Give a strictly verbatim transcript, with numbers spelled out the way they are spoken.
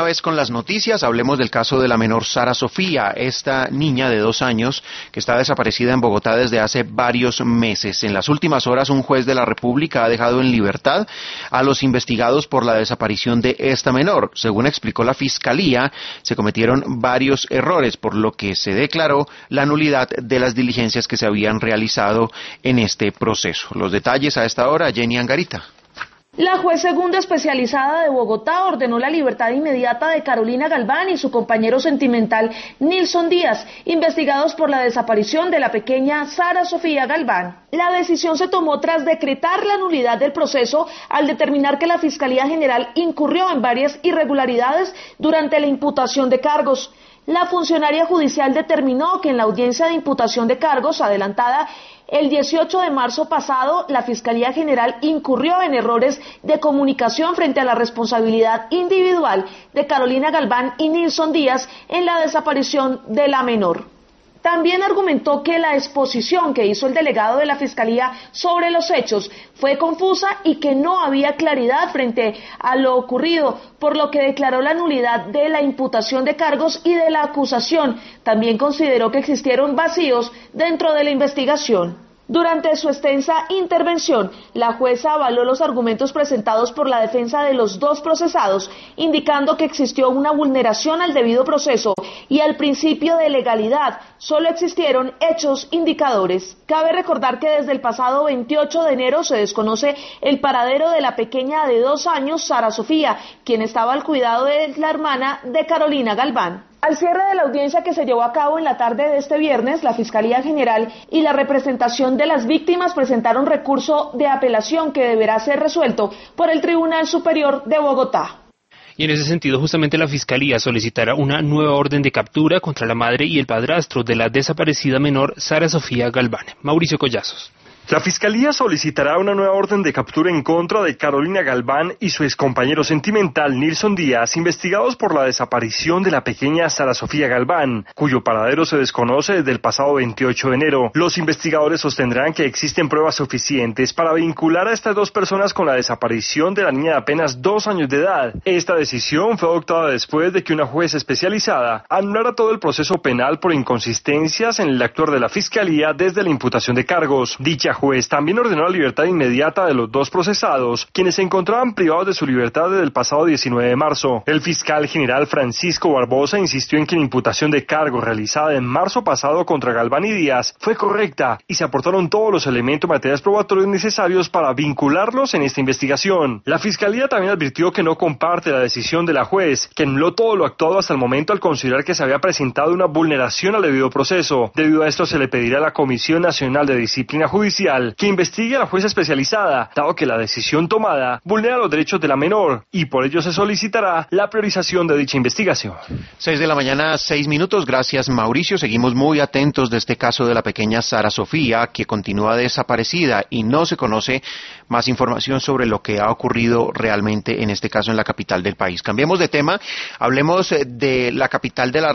Una vez con las noticias, hablemos del caso de la menor Sara Sofía, esta niña de dos años que está desaparecida en Bogotá desde hace varios meses. En las últimas horas, un juez de la República ha dejado en libertad a los investigados por la desaparición de esta menor. Según explicó la Fiscalía, se cometieron varios errores, por lo que se declaró la nulidad de las diligencias que se habían realizado en este proceso. Los detalles a esta hora, Jenny Angarita. La juez segunda especializada de Bogotá ordenó la libertad inmediata de Carolina Galván y su compañero sentimental Nilson Díaz, investigados por la desaparición de la pequeña Sara Sofía Galván. La decisión se tomó tras decretar la nulidad del proceso al determinar que la Fiscalía General incurrió en varias irregularidades durante la imputación de cargos. La funcionaria judicial determinó que en la audiencia de imputación de cargos adelantada el dieciocho de marzo pasado, la Fiscalía General incurrió en errores de comunicación frente a la responsabilidad individual de Carolina Galván y Nilson Díaz en la desaparición de la menor. También argumentó que la exposición que hizo el delegado de la Fiscalía sobre los hechos fue confusa y que no había claridad frente a lo ocurrido, por lo que declaró la nulidad de la imputación de cargos y de la acusación. También consideró que existieron vacíos dentro de la investigación. Durante su extensa intervención, la jueza avaló los argumentos presentados por la defensa de los dos procesados, indicando que existió una vulneración al debido proceso y al principio de legalidad. Solo existieron hechos indicadores. Cabe recordar que desde el pasado veintiocho de enero se desconoce el paradero de la pequeña de dos años, Sara Sofía, quien estaba al cuidado de la hermana de Carolina Galván. Al cierre de la audiencia que se llevó a cabo en la tarde de este viernes, la Fiscalía General y la representación de las víctimas presentaron recurso de apelación que deberá ser resuelto por el Tribunal Superior de Bogotá. Y en ese sentido, justamente la Fiscalía solicitará una nueva orden de captura contra la madre y el padrastro de la desaparecida menor Sara Sofía Galván. Mauricio Collazos. La Fiscalía solicitará una nueva orden de captura en contra de Carolina Galván y su excompañero sentimental Nilson Díaz, investigados por la desaparición de la pequeña Sara Sofía Galván, cuyo paradero se desconoce desde el pasado veintiocho de enero. Los investigadores sostendrán que existen pruebas suficientes para vincular a estas dos personas con la desaparición de la niña de apenas dos años de edad. Esta decisión fue adoptada después de que una jueza especializada anulara todo el proceso penal por inconsistencias en el actuar de la Fiscalía desde la imputación de cargos. Dicha juez también ordenó la libertad inmediata de los dos procesados, quienes se encontraban privados de su libertad desde el pasado diecinueve de marzo. El fiscal general Francisco Barbosa insistió en que la imputación de cargos realizada en marzo pasado contra Galván y Díaz fue correcta y se aportaron todos los elementos materiales probatorios necesarios para vincularlos en esta investigación. La Fiscalía también advirtió que no comparte la decisión de la juez, que anuló todo lo actuado hasta el momento al considerar que se había presentado una vulneración al debido proceso. Debido a esto se le pedirá a la Comisión Nacional de Disciplina Judicial que investigue a la jueza especializada, dado que la decisión tomada vulnera los derechos de la menor, y por ello se solicitará la priorización de dicha investigación. Seis de la mañana, seis minutos. Gracias, Mauricio. Seguimos muy atentos de este caso de la pequeña Sara Sofía, que continúa desaparecida y no se conoce más información sobre lo que ha ocurrido realmente en este caso en la capital del país. Cambiemos de tema, hablemos de la capital de la